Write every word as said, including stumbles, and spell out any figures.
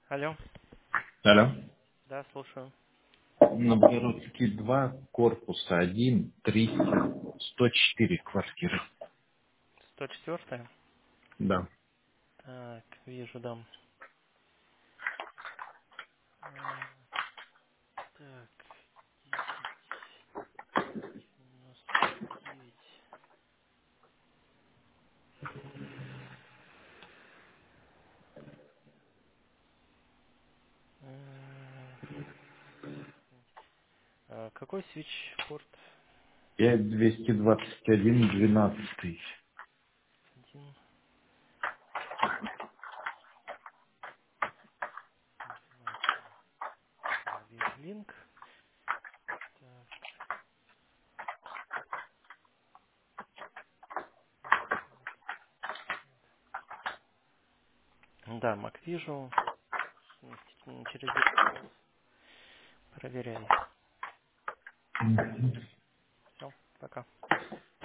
Алло. Алло. Да, слушаю. На Богородский два, корпуса один, триста, сто четыре квартиры. сто четыре. Да. Так, вижу, дом. А, так, десять девяносто девять. А, а, какой свитчпорт? пять двести двадцать один двенадцатый. Один, двенадцатый. Да, вижу линк. Так, да, Мак вижу. М, Через десять минут проверяй. Все, пока.